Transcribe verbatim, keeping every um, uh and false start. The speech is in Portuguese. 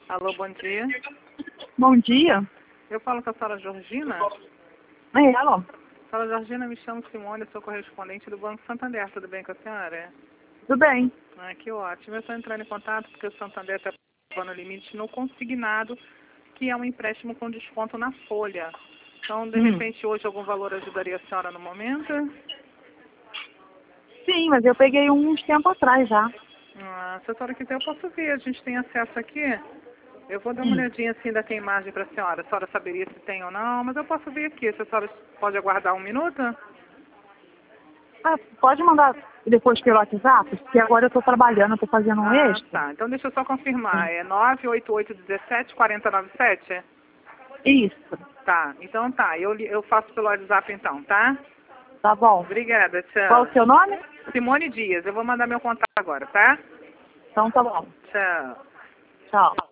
Alô, bom dia. Bom dia. Eu falo com a senhora Georgina. É ela? Senhora Georgina, me chamo Simone, sou correspondente do Banco Santander. Tudo bem com a senhora? Tudo bem. Ah, que ótimo. Eu estou entrando em contato porque o Santander está pagando o limite no consignado, que é um empréstimo com desconto na folha. Então, de Hum. repente, hoje algum valor ajudaria a senhora no momento? Sim, mas eu peguei uns tempo atrás já. Ah, se a senhora quiser, eu posso ver. A gente tem acesso aqui. Eu vou dar uma Hum. olhadinha assim, ainda tem imagem para a senhora. A senhora saberia se tem ou não, mas eu posso ver aqui. Se a senhora pode aguardar um minuto? Ah, pode mandar depois pelo WhatsApp, porque agora eu estou trabalhando, estou fazendo um Ah, extra. tá. Então deixa eu só confirmar. É nove oito oito um sete quatro zero nove sete? Isso. Tá. Então tá. Eu, li- eu faço pelo WhatsApp então, tá? Tá bom. Obrigada, Qual tchau. o seu nome? Simone Dias. Eu vou mandar meu contato agora, tá? Então tá bom. Tchau. Tchau.